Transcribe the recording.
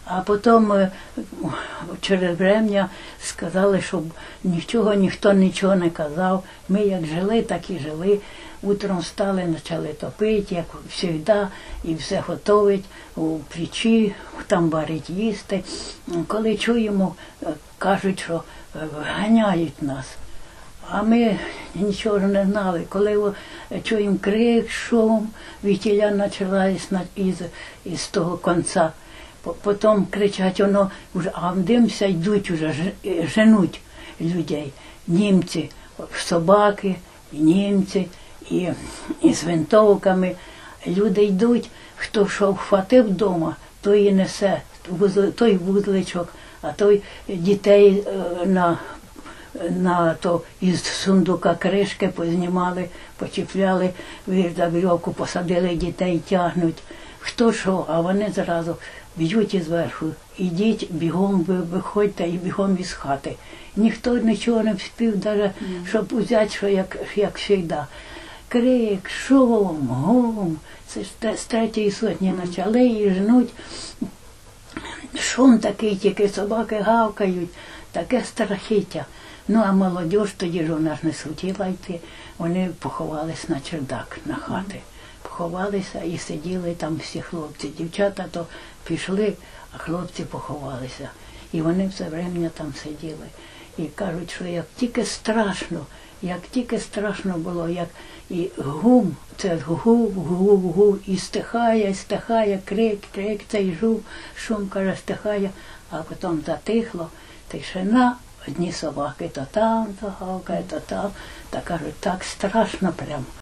А потім через врем'я сказали, щоб ніхто нічого не казав. Ми як жили, так і жили. Утром встали, почали топити, як завжди, і все готовить у печі, там варить їсти. Коли чуємо, кажуть, що ганяють нас. А ми нічого не знали. Коли чуємо крик, шум, вітіля почалась із того кінця. Потім кричать, а дивимося, йдуть уже, женуть людей. Німці, собаки, німці, і з винтовками. Люди йдуть, хто що вхватив вдома, той і несе, той вузличок, а той дітей на то із сундука кришки познімали, почіпляли, за вірьовку посадили дітей, тягнуть. Хто що, а вони зразу б'ють зверху. Ідіть, бігом виходьте і бігом із хати. Ніхто нічого не встиг, навіть, щоб взяти, що як завжди. Крик, шум, гум. Це з третьої сотні почали і жнуть. Шум такий, тільки собаки гавкають, таке страхіття. Ну, а молодь тоді ж у нас не хотіла йти. Вони поховались на чердак, на хати. Поховалися і сиділи там всі хлопці. Дівчата то пішли, а хлопці поховалися. І вони все время там сиділи. І кажуть, що як тільки страшно було, як і гум, це гу, і стихає, крик, цей шум, каже, стихає, а потім затихло, тишина, одні собаки то там, то гавкає, то там, та кажуть, так страшно прямо.